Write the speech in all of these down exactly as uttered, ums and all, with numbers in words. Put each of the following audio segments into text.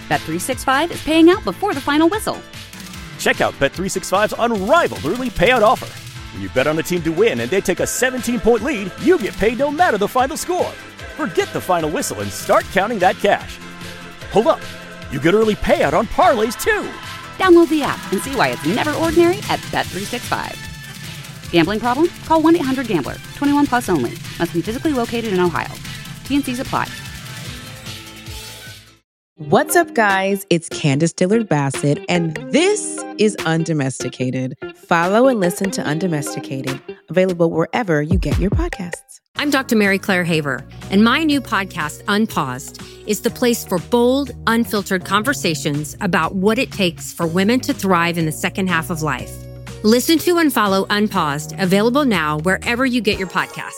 Bet three sixty-five is paying out before the final whistle. Check out Bet three sixty-five's unrivaled early payout offer. When you bet on a team to win and they take a seventeen-point lead, you get paid no matter the final score. Forget the final whistle and start counting that cash. Hold up. You get early payout on parlays, too. Download the app and see why it's never ordinary at Bet three sixty-five. Gambling problem? Call one eight hundred gambler. twenty-one plus only. Must be physically located in Ohio. T N Cs apply. What's up, guys? It's Candace Dillard Bassett, and this is Undomesticated. Follow and listen to Undomesticated, available wherever you get your podcasts. I'm Doctor Mary Claire Haver, and my new podcast, Unpaused, is the place for bold, unfiltered conversations about what it takes for women to thrive in the second half of life. Listen to and follow Unpaused, available now wherever you get your podcasts.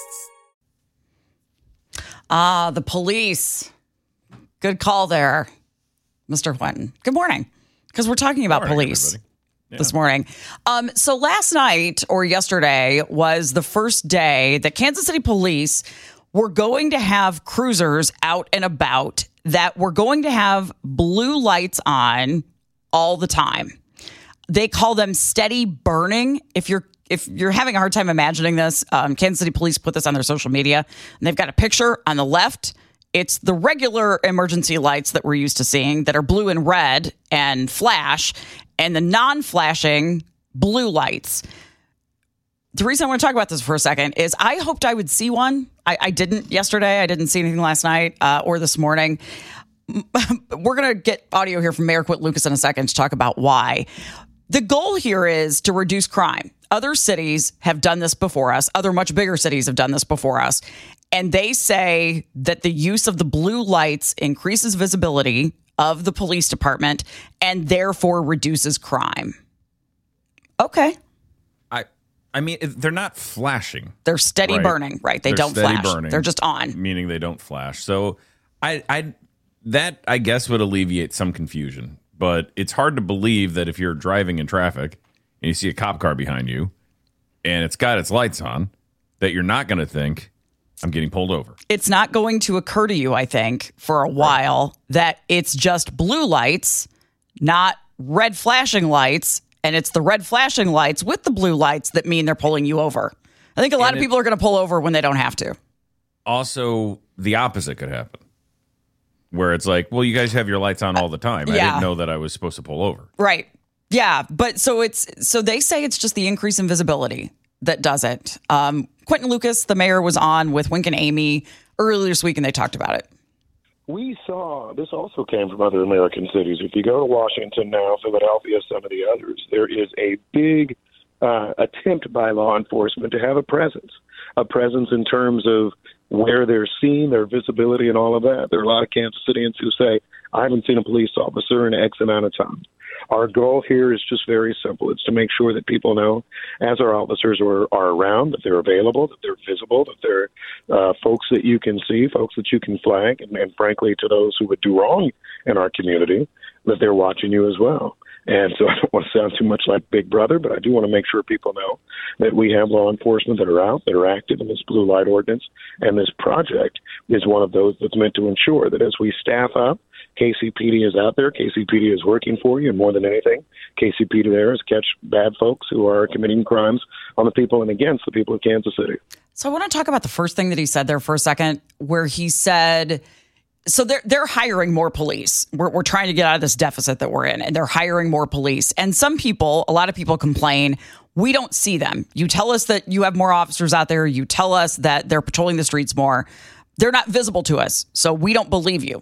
Ah, the police. Good call there, Mister Quentin. Good morning, because we're talking about morning, police yeah. this morning. Um, so last night or yesterday was the first day that Kansas City police were going to have cruisers out and about that were going to have blue lights on all the time. They call them steady burning. If you're if you're having a hard time imagining this, um, Kansas City police put this on their social media, and they've got a picture on the left. It's the regular emergency lights that we're used to seeing that are blue and red and flash, and the non-flashing blue lights. The reason I want to talk about this for a second is I hoped I would see one. I, I didn't yesterday. I didn't see anything last night uh, or this morning. We're going to get audio here from Mayor Quint Lucas in a second to talk about why. The goal here is to reduce crime. Other cities have done this before us. Other much bigger cities have done this before us. And they say that the use of the blue lights increases visibility of the police department and therefore reduces crime. Okay. I I mean, they're not flashing. They're steady right? burning, right? They they're don't steady flash. Burning, they're just on. Meaning they don't flash. So I, I that, I guess, would alleviate some confusion. But it's hard to believe that if you're driving in traffic and you see a cop car behind you and it's got its lights on, that you're not going to think, I'm getting pulled over. It's not going to occur to you, I think, for a while right. that it's just blue lights, not red flashing lights. And it's the red flashing lights with the blue lights that mean they're pulling you over. I think a lot and of people are going to pull over when they don't have to. Also, the opposite could happen. Where it's like, well, you guys have your lights on all the time. I yeah. didn't know that I was supposed to pull over. Right. Yeah. But so it's so they say it's just the increase in visibility that does it. Um, Quentin Lucas, the mayor, was on with Wink and Amy earlier this week, and they talked about it. We saw, this also came from other American cities. If you go to Washington now, Philadelphia, some of the others, there is a big uh, attempt by law enforcement to have a presence, a presence in terms of where they're seen, their visibility, and all of that. There are a lot of Kansas Cityans who say, I haven't seen a police officer in X amount of time. Our goal here is just very simple. It's to make sure that people know, as our officers are, are around, that they're available, that they're visible, that they're uh, folks that you can see, folks that you can flag, and, and frankly, to those who would do wrong in our community, that they're watching you as well. And so I don't want to sound too much like Big Brother, but I do want to make sure people know that we have law enforcement that are out, that are active in this blue light ordinance. And this project is one of those that's meant to ensure that as we staff up, K C P D is out there. K C P D is working for you. And more than anything, K C P D there is catch bad folks who are committing crimes on the people and against the people of Kansas City. So I want to talk about the first thing that he said there for a second, where he said, so they're, they're hiring more police. We're, we're trying to get out of this deficit that we're in, and they're hiring more police. And some people, a lot of people complain, we don't see them. You tell us that you have more officers out there. You tell us that they're patrolling the streets more. They're not visible to us, so we don't believe you.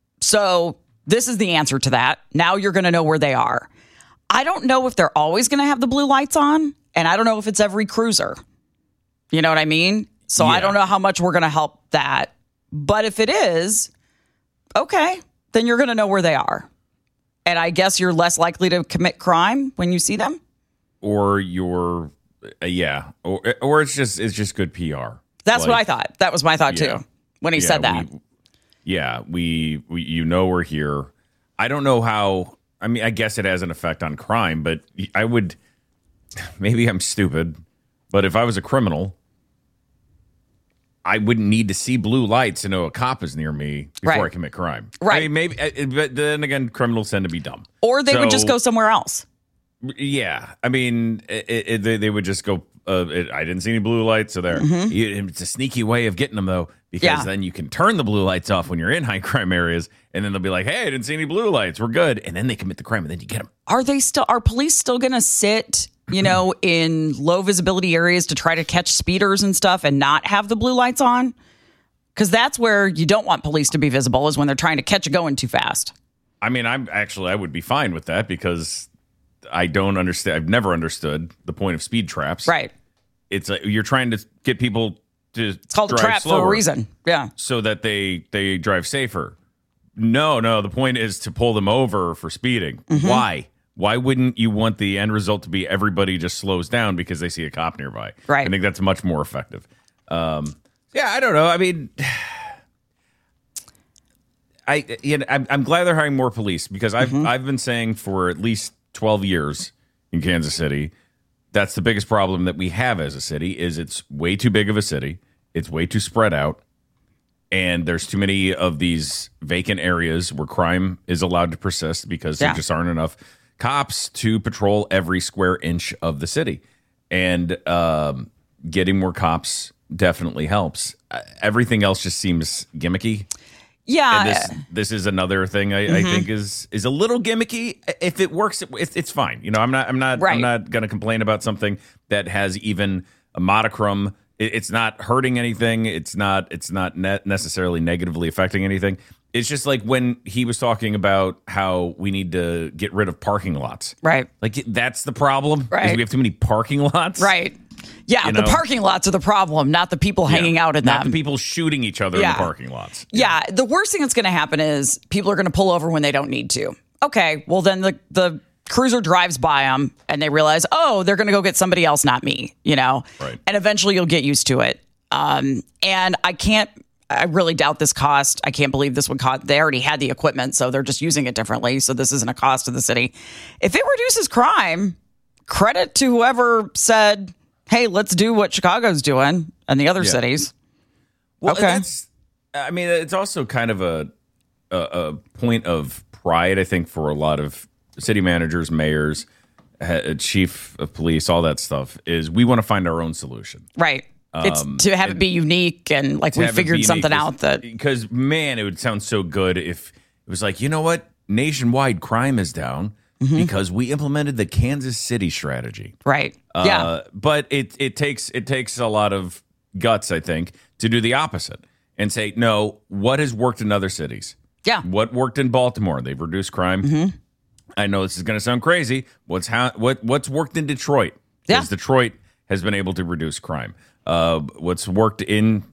So this is the answer to that. Now you're going to know where they are. I don't know if they're always going to have the blue lights on, and I don't know if it's every cruiser. You know what I mean? So yeah. I don't know how much we're going to help that. But if it is, okay, then you're going to know where they are. And I guess you're less likely to commit crime when you see them? Or you're, uh, yeah. Or, or it's just it's just good P R. That's like, what I thought. That was my thought, yeah. too, when he yeah, said that. We, yeah, we, we, you know we're here. I don't know how, I mean, I guess it has an effect on crime, but I would, maybe I'm stupid, but if I was a criminal, I wouldn't need to see blue lights to know a cop is near me before Right. I commit crime. Right. I mean, maybe, uh, but then again, criminals tend to be dumb. Or they would just So- go somewhere else. Yeah, I mean, it, it, they, they would just go. Uh, it, I didn't see any blue lights, so there. You- It's a sneaky way of getting them, though, because Mm-hmm. Yeah. then you can turn the blue lights off when you're in high crime areas, and then they'll be like, "Hey, I didn't see any blue lights. We're good." And then they commit the crime, and then you get them. Are they still? Are police still going to sit, you know, in low visibility areas to try to catch speeders and stuff, and not have the blue lights on? Because that's where you don't want police to be visible, is when they're trying to catch you going too fast. I mean, I'm actually I would be fine with that because I don't understand. I've never understood the point of speed traps. Right. It's a, you're trying to get people to It's called a drive trap for slower a reason. Yeah. so that they they drive safer. No, no. The point is to pull them over for speeding. Mm-hmm. Why? Why wouldn't you want the end result to be everybody just slows down because they see a cop nearby? Right. I think that's much more effective. Um, yeah, I don't know. I mean, I you know, I'm, I'm glad they're hiring more police because I've Mm-hmm. I've been saying for at least twelve years in Kansas City, that's the biggest problem that we have as a city is it's way too big of a city. It's way too spread out. And there's too many of these vacant areas where crime is allowed to persist because Yeah. there just aren't enough cops to patrol every square inch of the city. And um, getting more cops definitely helps. Uh, everything else just seems gimmicky. Yeah. And this this is another thing I, Mm-hmm. I think is is a little gimmicky. If it works, it, it's, it's fine. You know, I'm not I'm not Right. I'm not going to complain about something that has even a modicum. It, it's not hurting anything. It's not it's not net necessarily negatively affecting anything. It's just like when he was talking about how we need to get rid of parking lots. Right. Like that's the problem. is Right. We have too many parking lots. Right. Yeah. You The know? parking lots are the problem, not the people Yeah. hanging out in Not them. the people shooting each other in Yeah. the parking lots. Yeah, the worst thing that's going to happen is people are going to pull over when they don't need to. Okay, well then the the cruiser drives by them and they realize, oh, they're going to go get somebody else, not me. You know, Right. And eventually you'll get used to it. Um, and I can't. I really doubt this cost. I can't believe this would cost. They already had the equipment, so they're just using it differently. So this isn't a cost to the city. If it reduces crime, credit to whoever said, "Hey, let's do what Chicago's doing and the other Yeah. cities." Well, Okay. that's, I mean, it's also kind of a, a a point of pride, I think, for a lot of city managers, mayors, uh, chief of police, all that stuff. Is we want to find our own solution. Right. It's to have it be unique and like we Um, Have it be figured unique something is- out that because man, it would sound so good if it was like, you know what, nationwide crime is down Mm-hmm. because we implemented the Kansas City strategy. right. Uh, yeah. but it it takes it takes a lot of guts, I think, to do the opposite and say, no, what has worked in other cities? Yeah. What worked in Baltimore? They've reduced crime. Mm-hmm. I know this is going to sound crazy. What's ha- what what's worked in Detroit? Yeah. Because Detroit has been able to reduce crime. Uh, what's worked in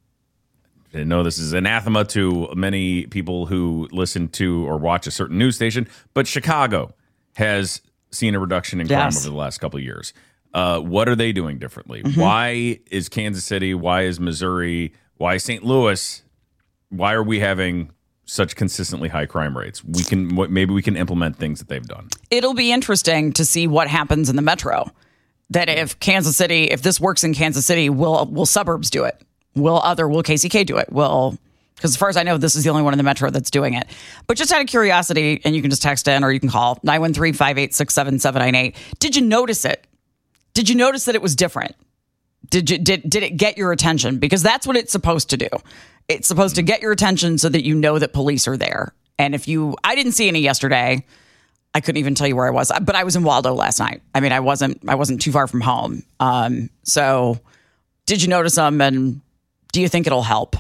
I know this is anathema to many people who listen to or watch a certain news station, but Chicago has seen a reduction in crime Yes. over the last couple of years. Uh, what are they doing differently? Mm-hmm. Why is Kansas City? Why is Missouri? Why Saint Louis? Why are we having such consistently high crime rates? We can what- maybe we can implement things that they've done. It'll be interesting to see what happens in the metro. That if Kansas City, if this works in Kansas City, will will suburbs do it? Will other will K C K do it? Will because as far as I know, this is the only one in the metro that's doing it. But just out of curiosity, and you can just text in or you can call nine one three, five eight six, seven seven nine eight. Did you notice it? Did you notice that it was different? Did you did did it get your attention? Because that's what it's supposed to do. It's supposed to get your attention so that you know that police are there. And if you, I didn't see any yesterday. I couldn't even tell you where I was, but I was in Waldo last night. I mean, I wasn't I wasn't too far from home. Um, so, did you notice them, and do you think it'll help?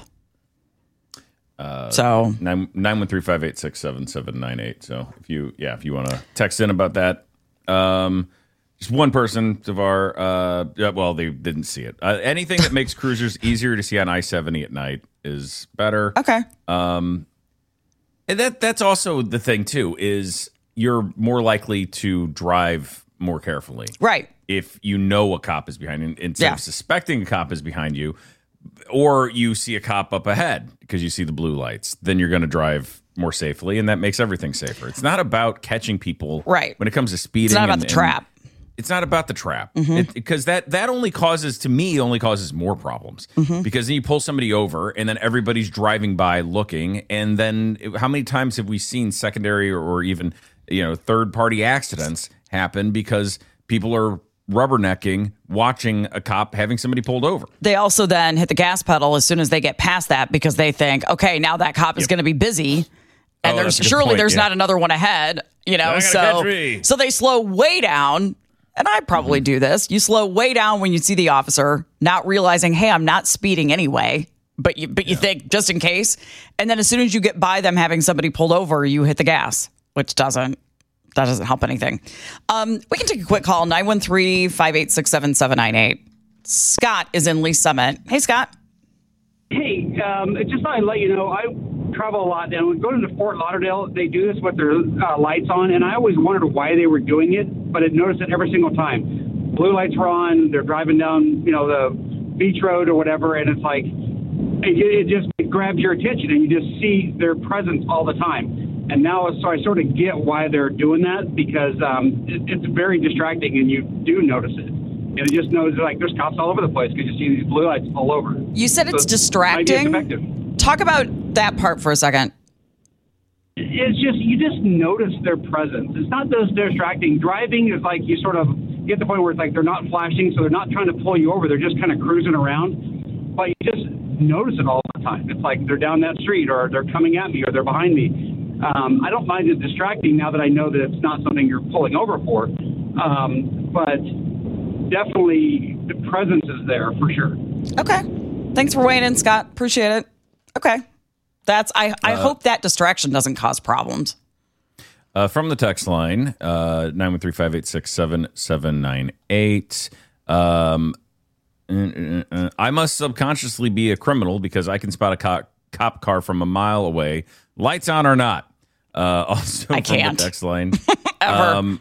Uh, so Nine nine one three five eight six seven seven nine eight. So if you yeah if you want to text in about that, um, just one person, Tavar. Uh, yeah, well they didn't see it. Uh, anything that makes cruisers easier to see on I seventy at night is better. okay, And that that's also the thing too is you're more likely to drive more carefully. right, If you know a cop is behind you, instead Yeah. of suspecting a cop is behind you, or you see a cop up ahead because you see the blue lights, then you're going to drive more safely, and that makes everything safer. It's not about catching people. Right. When it comes to speeding. it's not about and- the and- trap. It's not about the trap Mm-hmm. because that that only causes to me only causes more problems Mm-hmm. because then you pull somebody over and then everybody's driving by looking, and then how many times have we seen secondary or, or even you know third party accidents happen because people are rubbernecking watching a cop having somebody pulled over. They also then hit the gas pedal as soon as they get past that because they think, okay, now that cop is Yep. going to be busy. And Oh, there's that's a good surely point, there's yeah. not another one ahead, you know. They're not So gonna catch me. so they slow way down, and I probably Mm-hmm. do this. You slow way down when you see the officer, not realizing, hey, I'm not speeding anyway. But you but you think just in case, and then as soon as you get by them having somebody pulled over, you hit the gas, which doesn't that doesn't help anything. Um, we can take a quick call nine one three, five eight six, seven seven nine eight. Scott is in Lee Summit. Hey, Scott. Hey, um, just thought I'd let you know, I travel a lot, and when going to Fort Lauderdale, they do this with their uh, lights on, and I always wondered why they were doing it, but I noticed it every single time. Blue lights were on, they're driving down, you know, the beach road or whatever, and it's like, it, it just it grabs your attention, and you just see their presence all the time. And now, so I sort of get why they're doing that, because um, it, it's very distracting, and you do notice it. And it just knows, like, there's cops all over the place because you see these blue lights all over. You said it's So distracting. might be effective. Talk about that part for a second. It's just, you just notice their presence. It's not those distracting. Driving is like you sort of get to the point where it's like they're not flashing, so they're not trying to pull you over. They're just kind of cruising around. But you just notice it all the time. It's like they're down that street, or they're coming at me, or they're behind me. Um, I don't mind it distracting now that I know that it's not something you're pulling over for. Um, but definitely the presence is there for sure. Okay. Thanks for weighing in, Scott. Appreciate it. Okay. That's I, I Uh, hope that distraction doesn't cause problems. Uh, from the text line, uh, nine one three, five eight six, seven seven nine eight. Um, uh, uh, uh, I must subconsciously be a criminal because I can spot a co- cop car from a mile away, lights on or not. Uh, also I from can't. the text line. Ever. Um,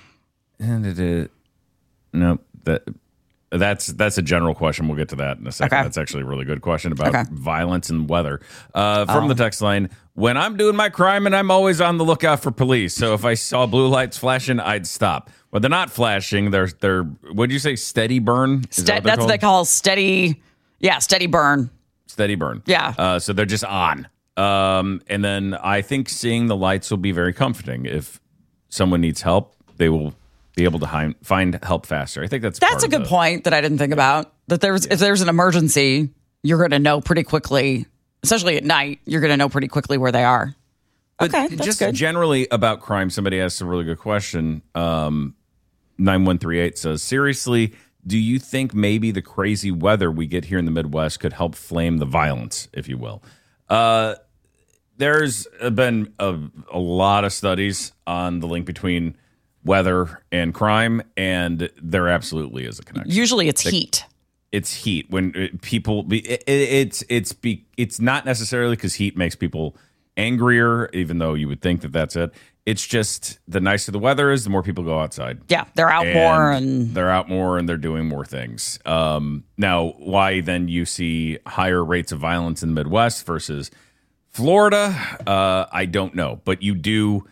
no, that that's that's a general question. We'll get to that in a second. Okay. That's actually a really good question about Okay. violence and weather. Uh, from Oh. the text line, when I'm doing my crime and I'm always on the lookout for police. So if I saw blue lights flashing, I'd stop. When they're not flashing, they're they're what do you say? Steady burn. Is Ste- that what they're that's what they called? call steady. Yeah, steady burn. Steady burn. Yeah. Uh, so they're just on. Um, and then I think seeing the lights will be very comforting. If someone needs help, they will be able to hi- find help faster. I think that's That's part a of good the- point that I didn't think about. That there's if there's an emergency, you're going to know pretty quickly, especially at night. You're going to know pretty quickly where they are. But Okay, that's just good. generally about crime, somebody asked a really good question. Um, nine one three eight says, seriously, do you think maybe the crazy weather we get here in the Midwest could help flame the violence, if you will? Uh, there's been a, a lot of studies on the link between weather and crime, and there absolutely is a connection. Usually it's heat. It's heat when it, people be, it, it's it's be, it's not necessarily because heat makes people angrier, even though you would think that that's it. It's just the nicer the weather is, the more people go outside. Yeah, they're out more and they're out more and they're doing more things. Um, now, why then you see higher rates of violence in the Midwest versus Florida? Uh, I don't know, but you do.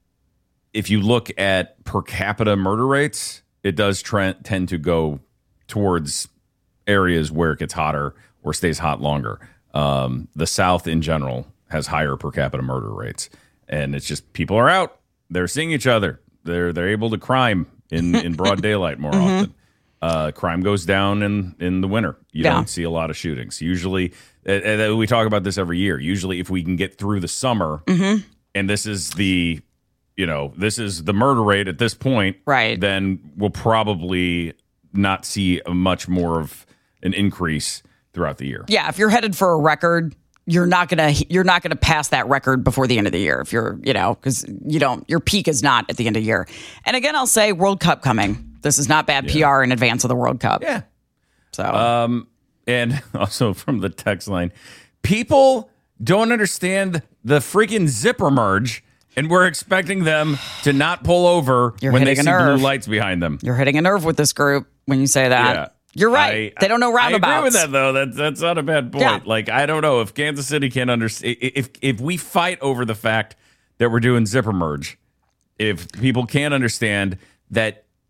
If you look at per capita murder rates, it does trend, tend to go towards areas where it gets hotter or stays hot longer. Um, the South in general has higher per capita murder rates, and it's just people are out, they're seeing each other, they're they're able to crime in, in broad daylight more Mm-hmm. often. Uh, crime goes down in in the winter. You Yeah. don't see a lot of shootings. Usually, and and we talk about this every year. Usually, if we can get through the summer, Mm-hmm. and this is the you know this is the murder rate at this point, Right. then we'll probably not see a much more of an increase throughout the year. yeah, if you're headed for a record, you're not gonna you're not gonna pass that record before the end of the year. If you're you know because you don't your peak is not at the end of the year. And again, I'll say World Cup coming. This is not bad P R in advance of the World Cup. Yeah. So Um, and also from the text line, people don't understand the freaking zipper merge, and we're expecting them to not pull over You're when they hitting see a blue nerve. lights behind them. you're hitting a nerve with this group when you say that. Yeah. You're right. I- they don't know roundabouts. I agree with that, though. That's that's not a bad point. Yeah. Like, I don't know if Kansas City can understand. If if we fight over the fact that we're doing zipper merge, if people can't understand that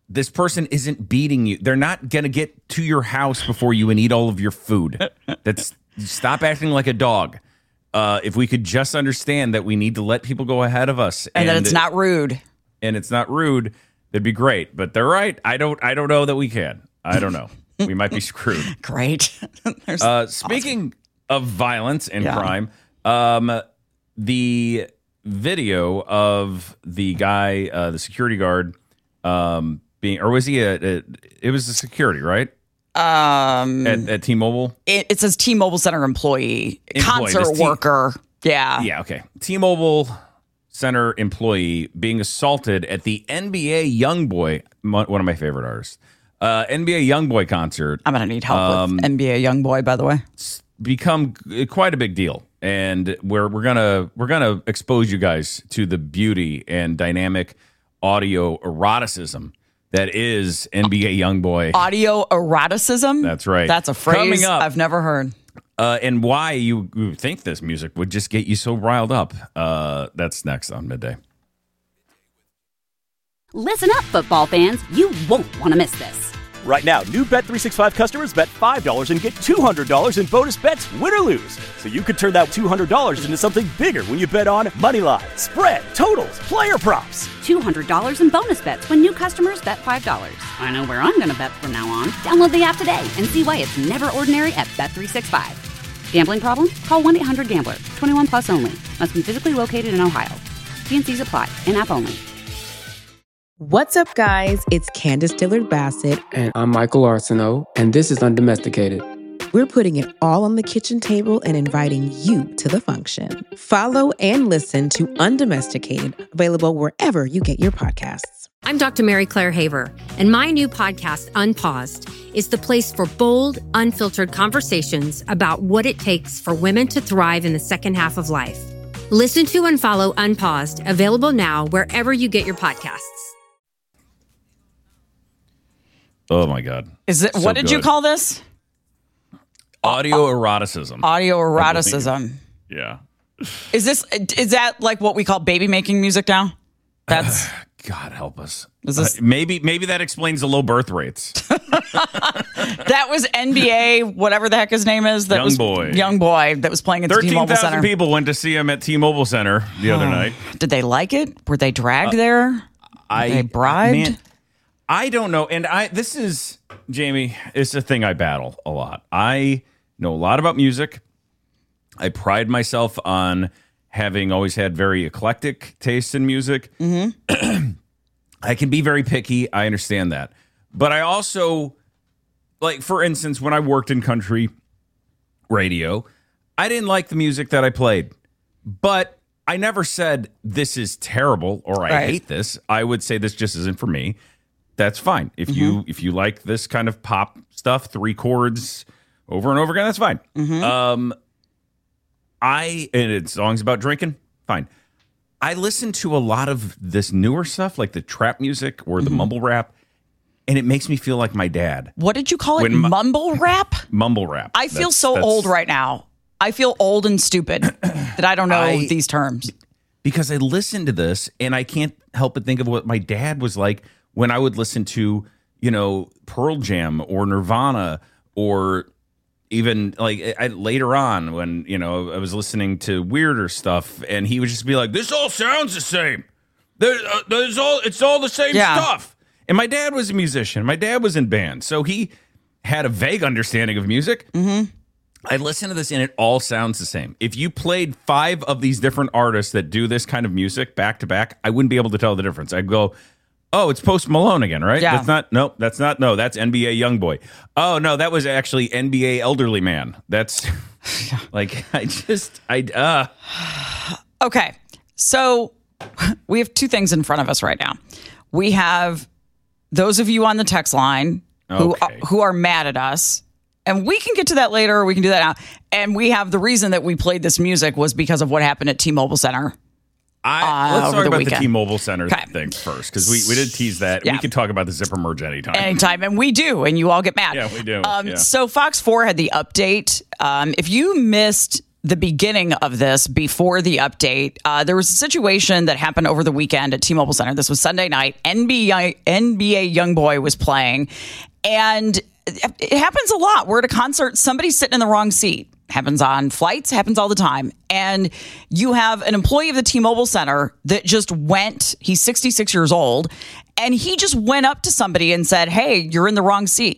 this person isn't beating you. They're not going to get to your house before you and eat all of your food. That's stop acting like a dog. Uh, if we could just understand that we need to let people go ahead of us. And, and that it's not rude. And it's not rude, that'd be great. But they're right. I don't I don't know that we can. I don't know. We might be screwed. Great. uh, speaking awesome. of violence and yeah. crime, um, the video of the guy, uh, the security guard, um, being, or was he a, a it was a security, right? Um, at, at T-Mobile? It, it says T-Mobile Center employee, employee concert T- worker. Yeah. Yeah, okay. T-Mobile Center employee being assaulted at the N B A Youngboy, one of my favorite artists, uh, N B A Youngboy concert. I'm going to need help um, with N B A Youngboy, by the way. It's become quite a big deal. And we're we're gonna we're gonna expose you guys to the beauty and dynamic audio eroticism that is N B A Youngboy. Audio eroticism? That's right. That's a phrase Coming up, I've never heard. Uh, and why you, you think this music would just get you so riled up. Uh, that's next on Midday. Listen up, football fans. You won't want to miss this. Right now, new Bet three sixty-five customers bet five dollars and get two hundred dollars in bonus bets, win or lose. So you could turn that two hundred dollars into something bigger when you bet on money line, spread, totals, player props. two hundred dollars in bonus bets when new customers bet five dollars. I know where I'm going to bet from now on. Download the app today and see why it's never ordinary at Bet three sixty-five. Gambling problem? Call one eight hundred gambler. twenty-one plus only. Must be physically located in Ohio. T and C's apply. In-app only. What's up, guys? It's Candace Dillard Bassett. And I'm Michael Arsenault, and this is Undomesticated. We're putting it all on the kitchen table and inviting you to the function. Follow and listen to Undomesticated, available wherever you get your podcasts. I'm Doctor Mary Claire Haver, and my new podcast, Unpaused, is the place for bold, unfiltered conversations about what it takes for women to thrive in the second half of life. Listen to and follow Unpaused, available now wherever you get your podcasts. Oh my God! Is it? So what did good. you call this? Audio eroticism. Audio eroticism. Yeah. Is this? Is that like what we call baby making music now? That's. God help us. Is this, uh, maybe maybe that explains the low birth rates. That was N B A, whatever the heck his name is. That young was boy. Young boy that was playing at the T-Mobile Center. thirteen thousand people went to see him at T-Mobile Center the other night. Did they like it? Were they dragged uh, there? Were I, they bribed? Man, I don't know. And I this is, Jamie, it's a thing I battle a lot. I know a lot about music. I pride myself on having always had very eclectic tastes in music. Mm-hmm. I can be very picky. I understand that. But I also, like, for instance, when I worked in country radio, I didn't like the music that I played. But I never said, this is terrible or I right. hate this. I would say this just isn't for me. That's fine. If mm-hmm. you if you like this kind of pop stuff, three chords over and over again, that's fine. Mm-hmm. Um, I and it's songs about drinking, fine. I listen to a lot of this newer stuff, like the trap music or the mm-hmm. mumble rap, and it makes me feel like my dad. What did you call it? When mumble rap? Mumble rap. I feel that's, so that's, old right now. I feel old and stupid that I don't know I, these terms. Because I listen to this, and I can't help but think of what my dad was like when I would listen to, you know, Pearl Jam or Nirvana or even like I, later on when, you know, I was listening to weirder stuff and he would just be like, this all sounds the same. There, uh, there's all it's all the same yeah. stuff. And my dad was a musician. My dad was in bands. So he had a vague understanding of music. Mm-hmm. I listen to this and it all sounds the same. If you played five of these different artists that do this kind of music back to back, I wouldn't be able to tell the difference. I'd go, oh, it's Post Malone again, right? Yeah. That's not, no, that's not, no, that's N B A Youngboy. Oh, no, that was actually N B A Elderly Man. That's like, I just, I, uh. Okay. So we have two things in front of us right now. We have those of you on the text line who, okay. are, who are mad at us. And we can get to that later, or we can do that now. And we have the reason that we played this music was because of what happened at T-Mobile Center. I, uh, let's talk the about weekend. the T-Mobile Center okay. thing first, because we, we did tease that. Yeah. We could talk about the zipper merge anytime. Anytime, and we do, and you all get mad. Yeah, we do. Um, yeah. So Fox four had the update. Um, if you missed the beginning of this before the update. Uh, there was a situation that happened over the weekend at T-Mobile Center. This was Sunday night. N B A, N B A YoungBoy was playing. And it happens a lot. We're at a concert, somebody's sitting in the wrong seat. Happens on flights, happens all the time. And you have an employee of the T-Mobile Center that just went, he's sixty-six years old, and he just went up to somebody and said, hey, you're in the wrong seat.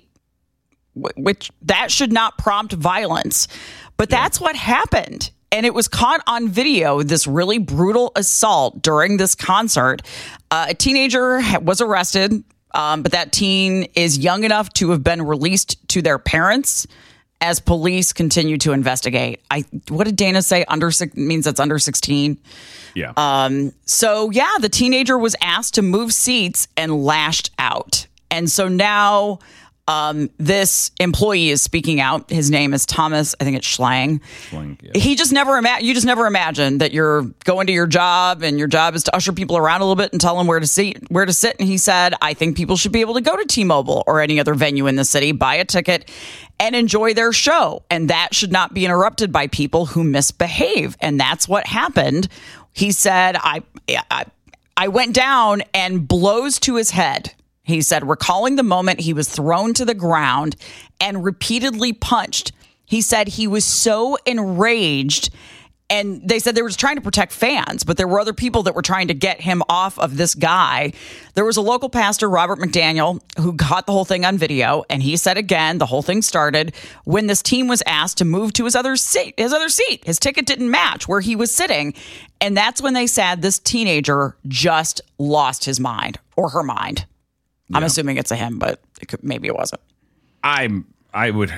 Which that should not prompt violence. But that's what happened. And it was caught on video, this really brutal assault during this concert. Uh, a teenager was arrested, um, but that teen is young enough to have been released to their parents as police continue to investigate. I what did Dana say? Under six means that's under sixteen. Yeah. Um. So yeah, the teenager was asked to move seats and lashed out. And so now um, this employee is speaking out. His name is Thomas. I think it's Schlang. Schlang, yeah. He just never ima- You just never imagined that you're going to your job and your job is to usher people around a little bit and tell them where to sit. Where to sit. And he said, "I think people should be able to go to T-Mobile or any other venue in the city, buy a ticket, and enjoy their show. And that should not be interrupted by people who misbehave." And that's what happened. He said, I, I, I went down and blows to his head. He said, recalling the moment he was thrown to the ground and repeatedly punched. He said he was so enraged. And they said they were just trying to protect fans, but there were other people that were trying to get him off of this guy. There was a local pastor, Robert McDaniel, who caught the whole thing on video. And he said, again, the whole thing started when this team was asked to move to his other seat. His other seat. His ticket didn't match where he was sitting. And that's when they said this teenager just lost his mind or her mind. I'm Yeah. assuming it's a him, but it could, maybe it wasn't. I'm. I would.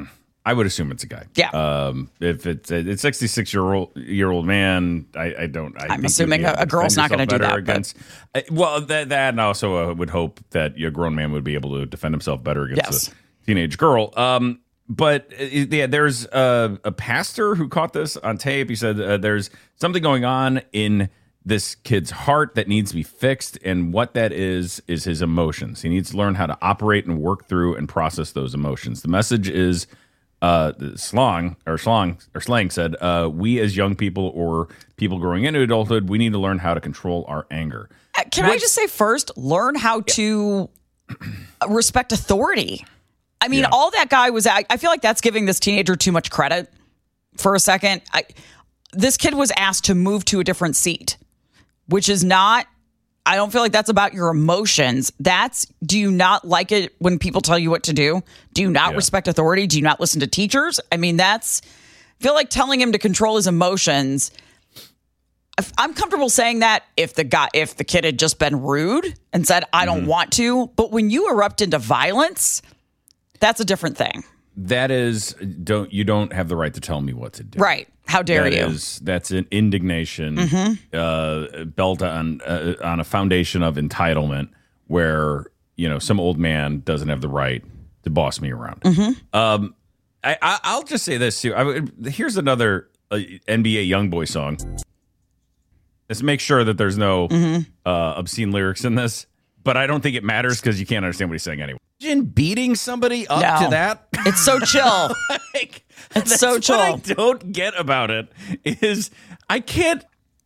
I would assume it's a guy. Yeah. Um. If it's a it's sixty-six year old year old man, I, I don't. I I'm think assuming you'd be able a- a to girl's defend not gonna yourself do better that, but- Against, uh, well, that that and also uh, would hope that your grown man would be able to defend himself better against Yes. a teenage girl. Um. But uh, yeah, there's a, a pastor who caught this on tape. He said uh, there's something going on in this kid's heart that needs to be fixed, and what that is is his emotions. He needs to learn how to operate and work through and process those emotions. The message is uh slang or slang or slang said uh we as young people or people growing into adulthood, we need to learn how to control our anger. Uh, Can I just say first, learn how to respect authority. I mean, Yeah. all that guy was, I, I feel like that's giving this teenager too much credit for a second. I, this kid was asked to move to a different seat, which is not, I don't feel like that's about your emotions. That's, do you not like it when people tell you what to do? Do you not Yeah. respect authority? Do you not listen to teachers? I mean, that's, I feel like telling him to control his emotions. If- I'm comfortable saying that if the guy, if the kid had just been rude and said, I don't want to, but when you erupt into violence, that's a different thing. That is, don't you don't have the right to tell me what to do. Right. How dare That you? is- that's an indignation uh, built on uh, on a foundation of entitlement, where you know some old man doesn't have the right to boss me around. Um, I, I, I'll just say this too. I, would- here's another uh, N B A YoungBoy song. Let's make sure that there's no uh, obscene lyrics in this, but I don't think it matters because you can't understand what he's saying anyway. Imagine beating somebody up No. to that. It's so chill. Like, It's that's so what chill. I don't get about it is I can't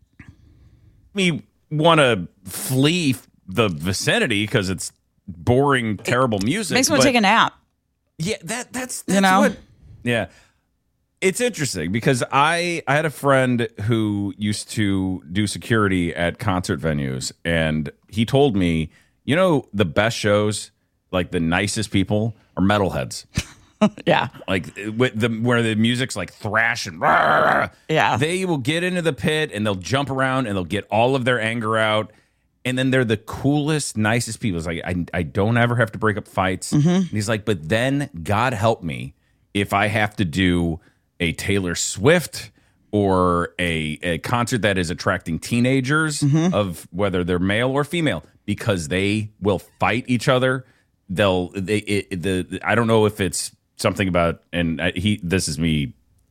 me want to flee the vicinity because it's boring, terrible music. Makes me want but- to take a nap. yeah, that that's, that's You know? what, yeah. It's interesting because I I had a friend who used to do security at concert venues, and he told me, you know, the best shows, like the nicest people, are metalheads. Yeah. Like with the where the music's like thrash and rah, Yeah. they will get into the pit and they'll jump around and they'll get all of their anger out, and then they're the coolest, nicest people. It's like I I don't ever have to break up fights. And he's like, but then God help me if I have to do a Taylor Swift or a, a concert that is attracting teenagers of whether they're male or female, because they will fight each other. They'll they it, the I don't know if it's something about, and he this is me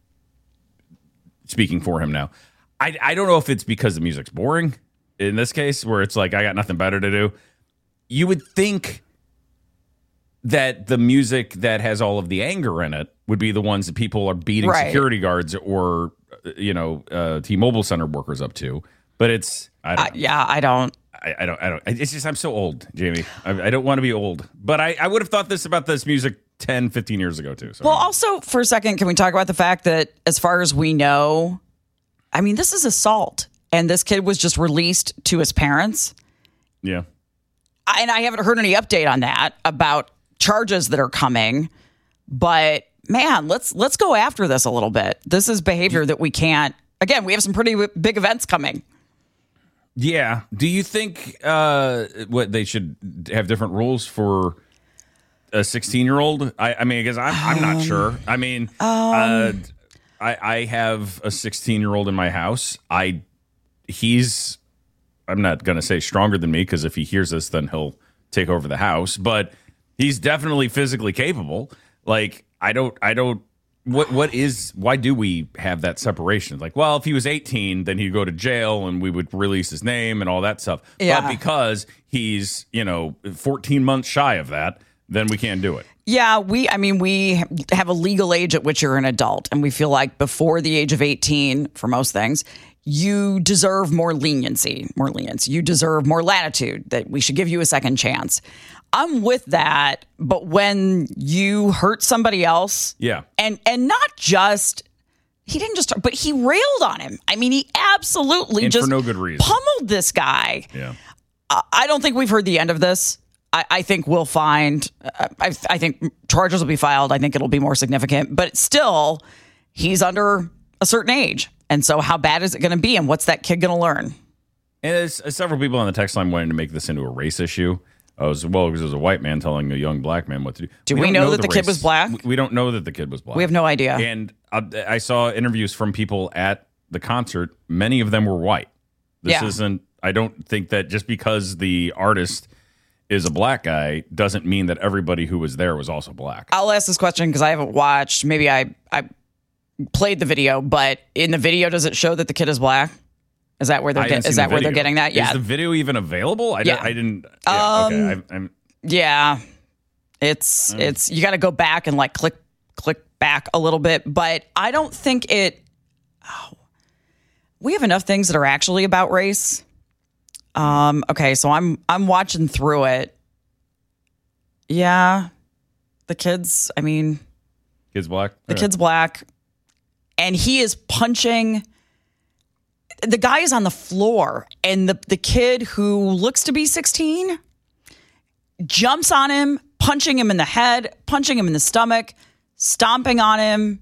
speaking for him now. I I don't know if it's because the music's boring in this case, where it's like I got nothing better to do. You would think that the music that has all of the anger in it would be the ones that people are beating Right. security guards or, you know, uh, T-Mobile Center workers up to. But it's, I don't Uh, know. yeah, I don't. I, I don't, I don't, it's just, I'm so old, Jamie. I, I don't want to be old. But I, I would have thought this about this music ten, fifteen years ago, too. So. Well, also, for a second, can we talk about the fact that as far as we know, I mean, this is assault. And this kid was just released to his parents. Yeah. I- And I haven't heard any update on that about charges that are coming. But man, let's let's go after this a little bit. This is behavior that we can't. Again, we have some pretty w- big events coming. Yeah. Do you think uh, what they should have different rules for a sixteen-year-old? I, I mean, I guess I'm, I'm not sure. I mean, uh, I, I have a sixteen-year-old in my house. I he's I'm not going to say stronger than me because if he hears this, then he'll take over the house. But he's definitely physically capable. Like I don't I don't. What what is why do we have that separation? Like, well, if he was eighteen, then he'd go to jail and we would release his name and all that stuff. Yeah. But because he's, you know, fourteen months shy of that, then we can't do it. Yeah, we, I mean, we have a legal age at which you're an adult. And we feel like before the age of eighteen, for most things, you deserve more leniency, more lenience. You deserve more latitude, that we should give you a second chance. I'm with that, but when you hurt somebody else, Yeah. and and not just he didn't just, but he railed on him. I mean, he absolutely And just for no good reason. pummeled this guy. Yeah. I, I don't think we've heard the end of this. I, I think we'll find. Uh, I, I think charges will be filed. I think it'll be more significant, but still, he's under a certain age, and so how bad is it going to be, and what's that kid going to learn? And there's, uh, several people on the text line wanting to make this into a race issue. I was well because it was a white man telling a young black man what to do. Do we don't know that the kid was black? We- We don't know that the kid was black. We have no idea. And I, I saw interviews from people at the concert. Many of them were white. This Yeah. isn't. I don't think that just because the artist is a black guy doesn't mean that everybody who was there was also black. I'll ask this question because I haven't watched. Maybe I I played the video, but in the video, does it show that the kid is black? Is that where they're I haven't get, is seen that the where they're video. getting that? Yeah, Is the video even available? I, Yeah. didn't, I didn't. Yeah, Um, okay. I, I'm. yeah. It's it's you got to go back and like click click back a little bit, but I don't think it. Oh, we have enough things that are actually about race. Um. Okay, so I'm I'm watching through it. Yeah, the kids. I mean, Kid's black. the Okay. kid's black, and he is punching. The guy is on the floor, and the, the kid who looks to be sixteen jumps on him, punching him in the head, punching him in the stomach, stomping on him.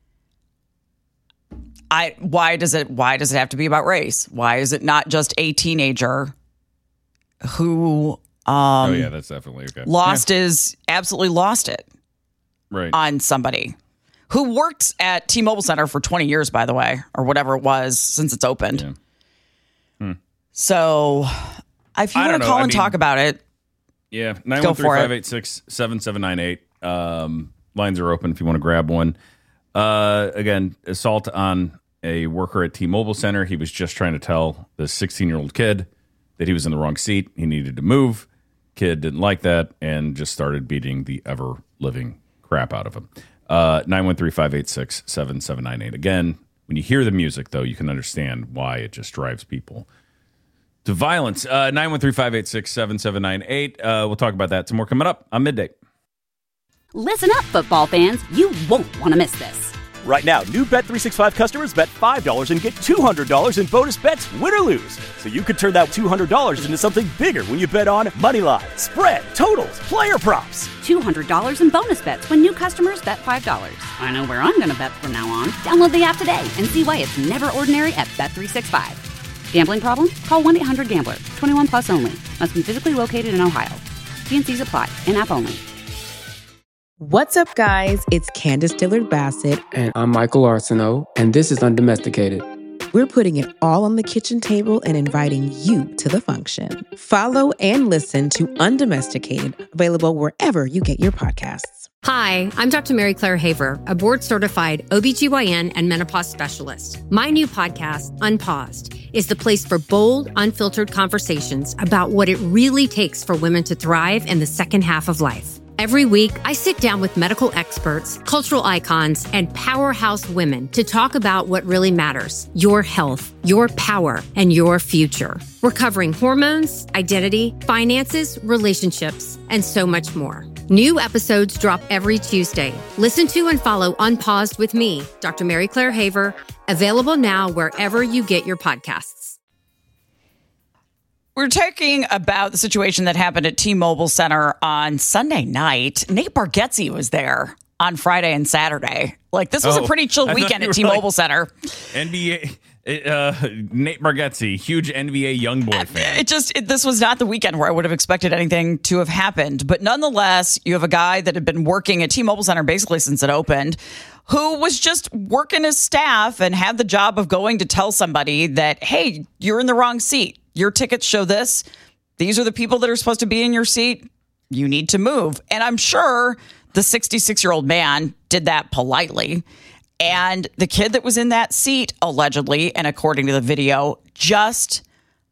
I why does it why does it have to be about race? Why is it not just a teenager who um Oh yeah, that's definitely okay. lost his absolutely lost it Yeah, right. on somebody who worked at T-Mobile Center for twenty years, by the way, or whatever it was since it's opened. Yeah. Hmm. So if you I want don't to know. call I and mean- talk about it, Yeah, nine Go one three, for it. five eight six, seven seven nine eight. Um, lines are open if you want to grab one. Uh, again, assault on a worker at T-Mobile Center. He was just trying to tell the sixteen-year-old kid that he was in the wrong seat. He needed to move. Kid didn't like that and just started beating the ever-living crap out of him. Uh, nine one three, five eight six, seven seven nine eight. Again, when you hear the music, though, you can understand why it just drives people to violence. Uh, nine one three, five eight six, seven seven nine eight. Uh, we'll talk about that. Some more coming up on Midday. Listen up, football fans. You won't want to miss this. Right now, new Bet three sixty-five customers bet five dollars and get two hundred dollars in bonus bets, win or lose. So you could turn that two hundred dollars into something bigger when you bet on money line, spread, totals, player props. two hundred dollars in bonus bets when new customers bet five dollars. I know where I'm going to bet from now on. Download the app today and see why it's never ordinary at Bet three sixty-five. Gambling problem? Call one eight hundred gambler. twenty-one plus only. Must be physically located in Ohio. T N Cs apply. In-app only. What's up, guys? It's Candace Dillard Bassett. And I'm Michael Arsenault, and this is Undomesticated. We're putting it all on the kitchen table and inviting you to the function. Follow and listen to Undomesticated, available wherever you get your podcasts. Hi, I'm Doctor Mary Claire Haver, a board-certified O B G Y N and menopause specialist. My new podcast, Unpaused, is the place for bold, unfiltered conversations about what it really takes for women to thrive in the second half of life. Every week, I sit down with medical experts, cultural icons, and powerhouse women to talk about what really matters: your health, your power, and your future. We're covering hormones, identity, finances, relationships, and so much more. New episodes drop every Tuesday. Listen to and follow Unpaused with me, Doctor Mary Claire Haver, available now wherever you get your podcasts. We're talking about the situation that happened at T-Mobile Center on Sunday night. Nate Bargatze was there on Friday and Saturday. Like, this was Oh, a pretty chill I thought weekend you at were T-Mobile like- Center. N B A, uh, Nate Bargatze, huge N B A young boy fan. It just, it, this was not the weekend where I would have expected anything to have happened. But nonetheless, you have a guy that had been working at T-Mobile Center basically since it opened, who was just working his staff and had the job of going to tell somebody that, hey, you're in the wrong seat. Your tickets show this. These are the people that are supposed to be in your seat. You need to move. And I'm sure the sixty-six-year-old man did that politely. And the kid that was in that seat, allegedly, and according to the video, just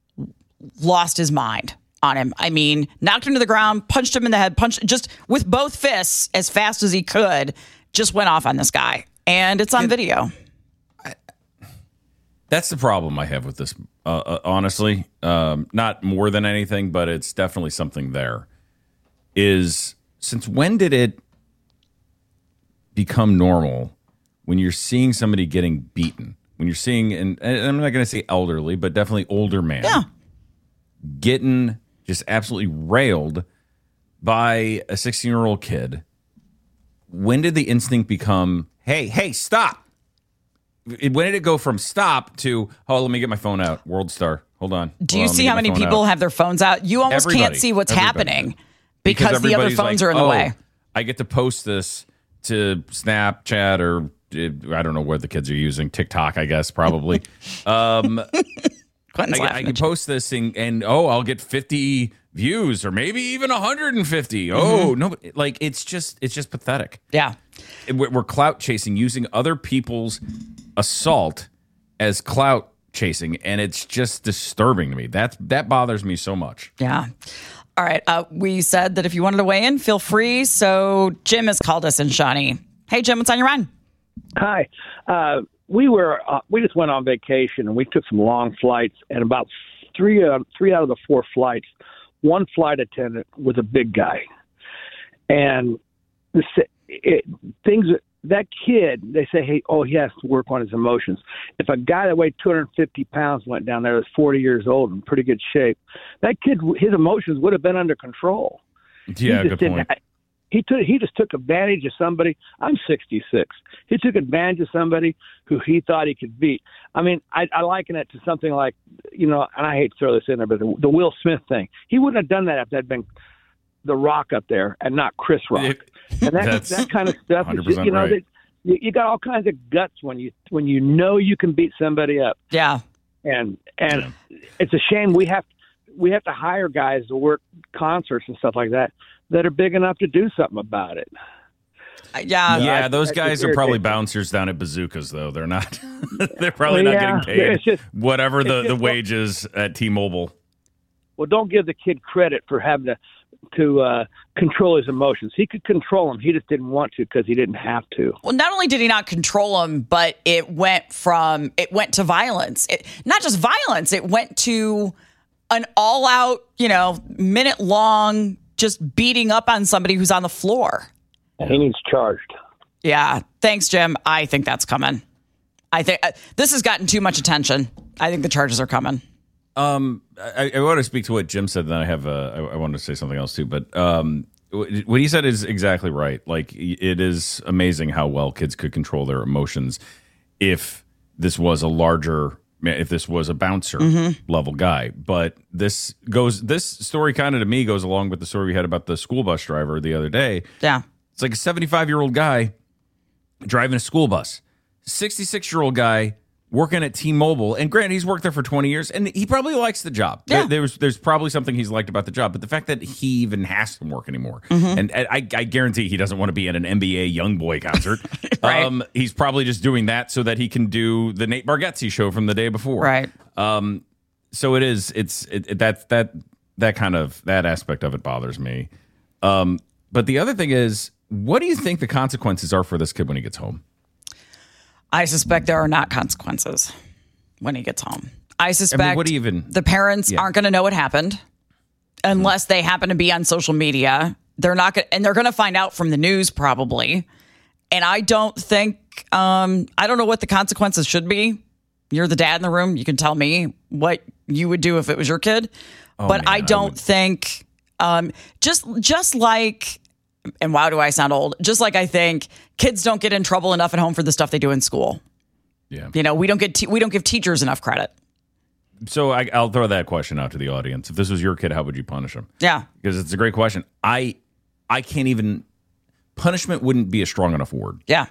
lost his mind on him. I mean, knocked him to the ground, punched him in the head, punched just with both fists as fast as he could, just went off on this guy. And it's on It, video. I, that's the problem I have with this, uh, uh, honestly. Um, not more than anything, but it's definitely something there. Is since when did it become normal when you're seeing somebody getting beaten? When you're seeing, and, and I'm not going to say elderly, but definitely older man. Yeah. Getting just absolutely railed by a sixteen-year-old kid. When did the instinct become, hey, hey, stop? It, when did it go from stop to, oh, let me get my phone out, World Star, hold on. Do Hold you on, let see me how get many my phone people out. have their phones out? You almost Everybody. can't see what's Everybody. happening because, the other everybody's phones like, are in the oh, way. I get to post this to Snapchat or uh, I don't know what the kids are using, TikTok, I guess, probably. um, Quentin's I, I laughing can at you. post this and, and oh, I'll get fifty views or maybe even one hundred fifty. Oh, Mm-hmm. no, like it's just it's just pathetic. Yeah. We're, we're clout chasing, using other people's assault as clout chasing, and it's just disturbing to me. That's that bothers me so much. Yeah. All right. Uh, we said that if you wanted to weigh in, feel free. So Jim has called us in Shawnee. Hey, Jim, what's on your mind? Hi. Uh, we were uh, we just went on vacation and we took some long flights, and about three uh, three out of the four flights, one flight attendant was a big guy, and the, it, things that kid, they say, hey, oh, he has to work on his emotions. If a guy that weighed two hundred fifty pounds went down there, was forty years old in pretty good shape, that kid, his emotions would have been under control. Yeah, He good just didn't point. ha- He took. He just took advantage of somebody. I'm sixty-six. He took advantage of somebody who he thought he could beat. I mean, I, I liken it to something like, you know, and I hate to throw this in there, but the, the Will Smith thing. He wouldn't have done that if that had been The Rock up there and not Chris Rock. It- and that that's that kind of stuff. one hundred Is just, percent you know, right. that, you, you got all kinds of guts when you when you know you can beat somebody up. Yeah. And and it's a shame we have we have to hire guys to work concerts and stuff like that that are big enough to do something about it. Uh, yeah. Yeah, I- those I guys just are probably irritates me. bouncers down at Bazookas, though. They're not. They're probably Well, not yeah, getting paid it's just- whatever the, it's the just- wages at T-Mobile. Well, don't give the kid credit for having to to uh, control his emotions. He could control them. He just didn't want to because he didn't have to. Well, not only did he not control him, but it went from it went to violence. It, not just violence. It went to an all-out, you know, minute-long just beating up on somebody who's on the floor. And he needs charged. Yeah. Thanks, Jim. I think that's coming. I think uh, this has gotten too much attention. I think the charges are coming. Um, I, I want to speak to what Jim said, then I have uh, I, I wanted to say something else too. But um, what he said is exactly right. Like, it is amazing how well kids could control their emotions if this was a larger, if this was a bouncer Mm-hmm. level guy. But this goes, this story kind of to me goes along with the story we had about the school bus driver the other day. Yeah. It's like a seventy-five year old guy driving a school bus, sixty-six year old guy working at T-Mobile, and granted, he's worked there for twenty years, and he probably likes the job. Yeah. There, there's there's probably something he's liked about the job, but the fact that he even has to work anymore, Mm-hmm. and, and I, I guarantee he doesn't want to be at an N B A YoungBoy concert. Right. um, he's probably just doing that so that he can do the Nate Bargatze show from the day before. Right. Um, so it is. It's it, it, that that that kind of that aspect of it bothers me. Um, But the other thing is, what do you think the consequences are for this kid when he gets home? I suspect there are not consequences when he gets home. I suspect I mean, what do you even, the parents yeah. aren't going to know what happened unless mm-hmm. they happen to be on social media. They're not going, and they're going to find out from the news probably. And I don't think, um, I don't know what the consequences should be. You're the dad in the room. You can tell me what you would do if it was your kid. Oh, but man, I don't I would... think, um, just just like, and wow, do I sound old? Just like I think kids don't get in trouble enough at home for the stuff they do in school. Yeah, you know, we don't get te- we don't give teachers enough credit. So I, I'll throw that question out to the audience. If this was your kid, how would you punish him? Yeah, because it's a great question. I I can't even punishment wouldn't be a strong enough word. Yeah,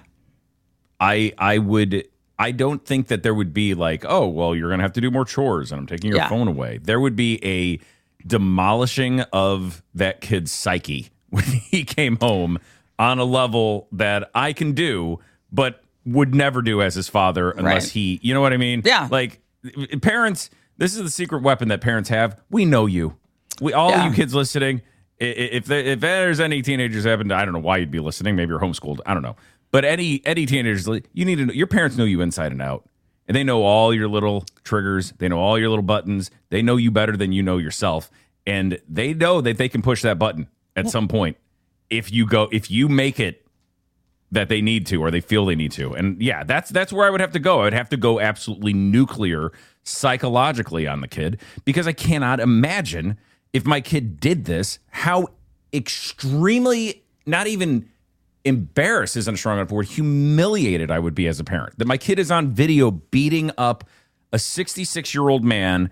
I I would. I don't think that there would be like, oh, well, you're going to have to do more chores and I'm taking your yeah. phone away. There would be a demolishing of that kid's psyche when he came home on a level that I can do, but would never do as his father unless right. he, you know what I mean? Yeah. Like parents, this is the secret weapon that parents have. We know you. We all yeah. you kids listening, if there, if there's any teenagers happen to, I don't know why you'd be listening. Maybe you're homeschooled. I don't know. But any any teenagers, you need to know, your parents know you inside and out, and they know all your little triggers. They know all your little buttons. They know you better than you know yourself, and they know that they can push that button at some point if you go if you make it that they need to or they feel they need to. And yeah, that's that's where I would have to go. I would have to go absolutely nuclear psychologically on the kid because I cannot imagine if my kid did this how extremely not even. Embarrassed isn't a strong enough word. Humiliated I would be as a parent. That my kid is on video beating up a sixty-six-year-old man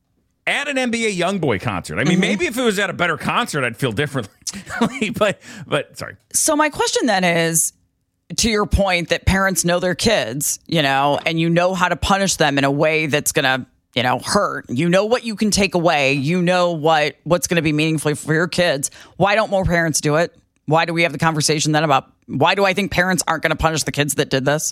at an N B A Youngboy concert. I mean, mm-hmm. maybe if it was at a better concert, I'd feel differently. but, but sorry. So my question then is, to your point that parents know their kids, you know, and you know how to punish them in a way that's going to, you know, hurt. You know what you can take away. You know what what's going to be meaningful for your kids. Why don't more parents do it? Why do we have the conversation then about why do I think parents aren't going to punish the kids that did this?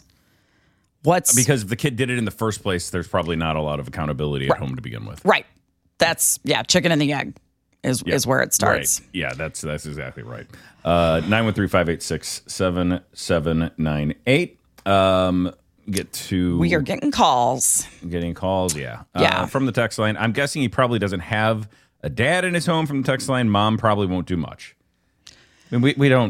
What's because if the kid did it in the first place, there's probably not a lot of accountability at right. home to begin with. Right. That's yeah, chicken and the egg is yeah. is where it starts. Right. Yeah, that's that's exactly right. Uh, nine one three, five eight six, seven seven nine eight. Um, get to we are getting calls. Getting calls, yeah. Yeah. Uh, from the text line. I'm guessing he probably doesn't have a dad in his home from the text line. Mom probably won't do much. I mean, we, we don't,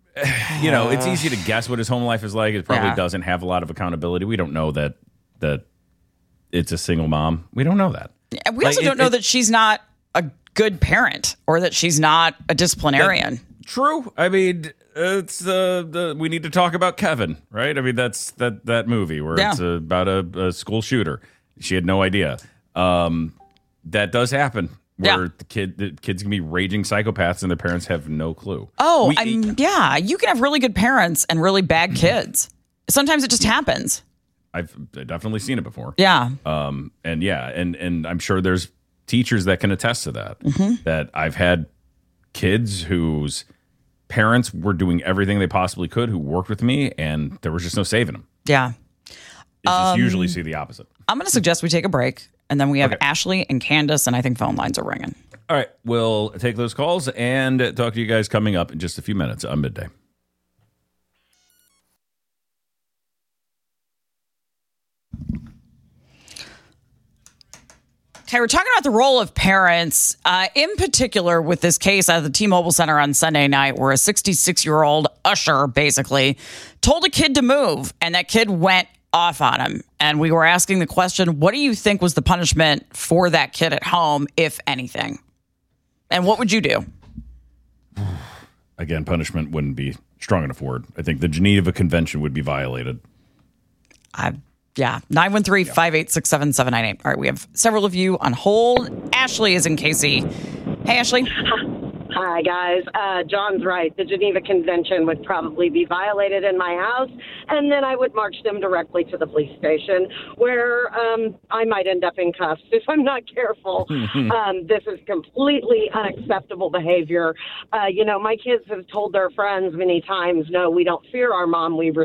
you know, it's easy to guess what his home life is like. It probably yeah. doesn't have a lot of accountability. We don't know that that it's a single mom. We don't know that. And we like, also don't it, know it, that she's not a good parent or that she's not a disciplinarian. That, true. I mean, it's the, the we need to talk about Kevin, right? I mean, that's that, that movie where yeah. it's about a, a school shooter. She had no idea. Um, that does happen. Where yeah. the kid, the kids can be raging psychopaths and their parents have no clue. Oh, we, I'm, yeah. You can have really good parents and really bad kids. Sometimes it just happens. I've definitely seen it before. Yeah. Um. And yeah, and and I'm sure there's teachers that can attest to that. Mm-hmm. That I've had kids whose parents were doing everything they possibly could, who worked with me, and there was just no saving them. Yeah. You just Um, usually see the opposite. I'm going to suggest we take a break, and then we have Okay. Ashley and Candace, and I think phone lines are ringing. All right, we'll take those calls and talk to you guys coming up in just a few minutes on Midday. Okay, we're talking about the role of parents, uh, in particular with this case at the T-Mobile Center on Sunday night where a sixty-six-year-old usher basically told a kid to move, and that kid went off on him. And we were asking the question, what do you think was the punishment for that kid at home, if anything? And what would you do? Again, punishment wouldn't be strong enough word. I think the Geneva Convention would be violated. I Yeah, nine one three, five eight six, seven seven nine eight. All right, we have several of you on hold. Ashley is in K C. Hey, Ashley. Hi, guys. Uh, John's right. The Geneva Convention would probably be violated in my house, and then I would march them directly to the police station, where um, I might end up in cuffs if I'm not careful. um, this is completely unacceptable behavior. Uh, you know, my kids have told their friends many times, no, we don't fear our mom, we respect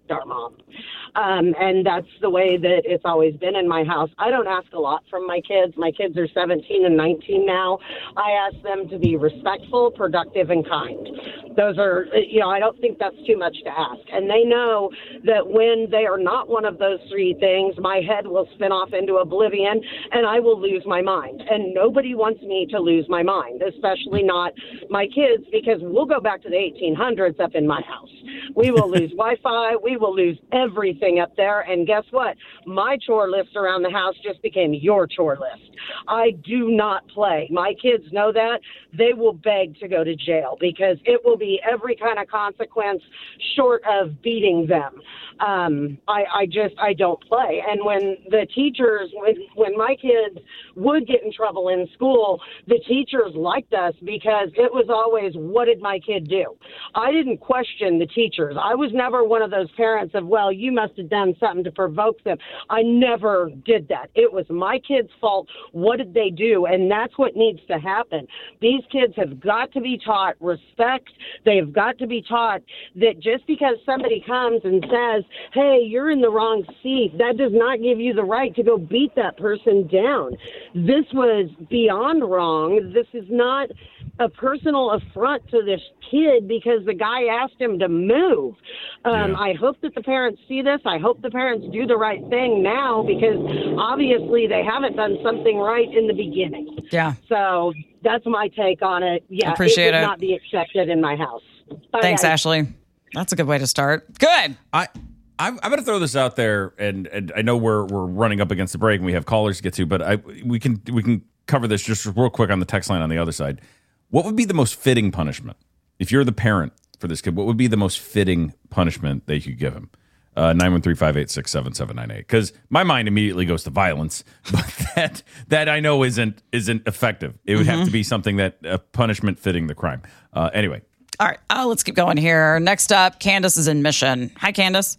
respect our mom. Um, and that's the way that it's always been in my house. I don't ask a lot from my kids. My kids are seventeen and nineteen now. I ask them to be respectful, productive, and kind. Those are, you know, I don't think that's too much to ask. And they know that when they are not one of those three things, my head will spin off into oblivion and I will lose my mind. And nobody wants me to lose my mind, especially not my kids, because we'll go back to the eighteen hundreds up in my house. We will lose Wi-Fi. We will lose everything up there. And guess what? My chore list around the house just became your chore list. I do not play. My kids know that. They will beg to go to jail because it will be every kind of consequence short of beating them. Um, I, I just, I don't play. And when the teachers, when, when my kids would get in trouble in school, the teachers liked us because it was always, what did my kid do? I didn't question the teachers. I was never one of those parents of, well, you must have done something to provoke them. I never did that. It was my kid's fault. What did they do? And that's what needs to happen. These kids have got to be taught respect. They have got to be taught that just because somebody comes and says, hey, you're in the wrong seat, that does not give you the right to go beat that person down. This was beyond wrong. This is not a personal affront to this kid because the guy asked him to move. Um, yeah. I hope that the parents see this. I hope the parents do the right thing now because obviously they haven't done something right in the beginning. Yeah. So that's my take on it. Yeah, Appreciate it would it. not be accepted in my house. Bye, Thanks, guys. Ashley. That's a good way to start. Good. I, I'm, I'm going to throw this out there, and, and I know we're we're running up against the break, and we have callers to get to, but I we can we can cover this just real quick on the text line on the other side. What would be the most fitting punishment if you're the parent for this kid? What would be the most fitting punishment that you could give him? Uh, nine one three, five eight six, seven seven nine eight. Because my mind immediately goes to violence, but that that I know isn't isn't effective. It would mm-hmm. have to be something that a uh, punishment fitting the crime. Uh, anyway. All right. Oh, let's keep going here. Next up, Candace is in Mission. Hi, Candace.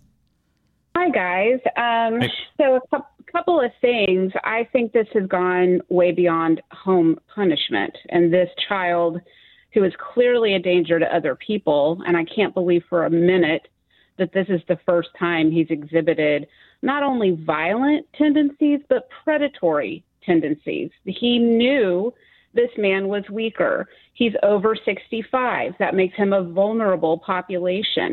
Hi, guys. Um, hey. So a cu- couple of things. I think this has gone way beyond home punishment. And this child, who is clearly a danger to other people, and I can't believe for a minute that this is the first time he's exhibited not only violent tendencies, but predatory tendencies. He knew this man was weaker. He's over sixty-five. That makes him a vulnerable population.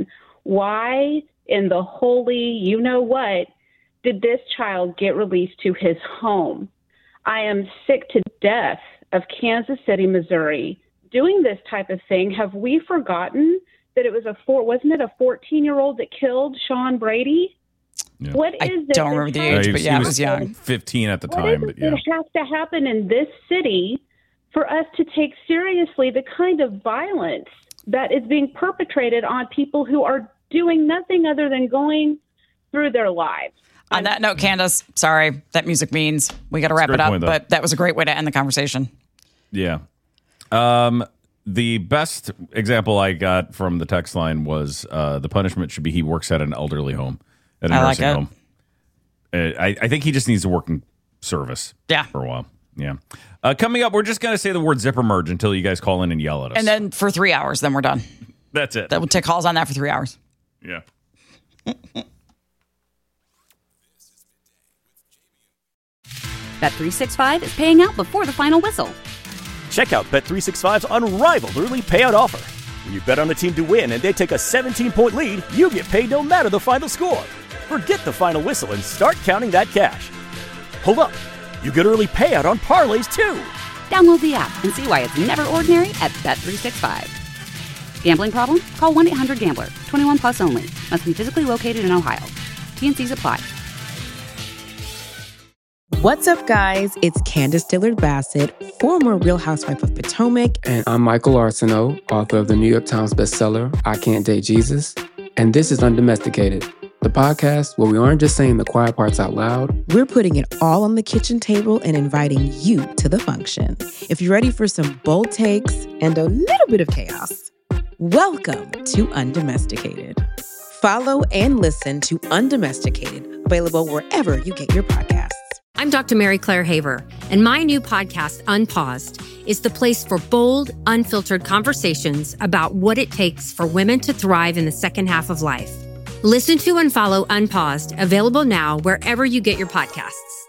Why in the holy you-know-what did this child get released to his home? I am sick to death of Kansas City, Missouri doing this type of thing. Have we forgotten that it was a four, wasn't it a fourteen-year-old that killed Sean Brady? Yeah. What is I it? don't remember the age, but yeah, it was young. fifteen at the What time, is but it yeah. that has to happen in this city for us to take seriously the kind of violence that is being perpetrated on people who are doing nothing other than going through their lives? On that note, Candace, sorry, that music means we got to wrap it up, point, but that was a great way to end the conversation. Yeah. Um, the best example I got from the text line was uh, the punishment should be he works at an elderly home, at a I nursing like it. home. Uh, I, I think he just needs to work in service Yeah. for a while. Yeah. Uh, coming up, we're just going to say the word zipper merge until you guys call in and yell at us. And then for three hours, then we're done. That's it. That will take calls on that for three hours. Yeah. Bet three sixty-five is paying out before the final whistle. Check out Bet three sixty-five's unrivaled early payout offer. When you bet on a team to win and they take a seventeen-point lead, you get paid no matter the final score. Forget the final whistle and start counting that cash. Hold up. You get early payout on parlays, too. Download the app and see why it's never ordinary at Bet three sixty-five. Gambling problem? Call one eight hundred gambler. twenty-one plus only. Must be physically located in Ohio. T and C's apply. What's up, guys? It's Candace Dillard Bassett, former Real Housewife of Potomac. And I'm Michael Arsenault, author of the New York Times bestseller, I Can't Date Jesus. And this is Undomesticated, the podcast where we aren't just saying the quiet parts out loud. We're putting it all on the kitchen table and inviting you to the function. If you're ready for some bold takes and a little bit of chaos, welcome to Undomesticated. Follow and listen to Undomesticated, available wherever you get your podcasts. I'm Doctor Mary Claire Haver, and my new podcast, Unpaused, is the place for bold, unfiltered conversations about what it takes for women to thrive in the second half of life. Listen to and follow Unpaused, available now wherever you get your podcasts.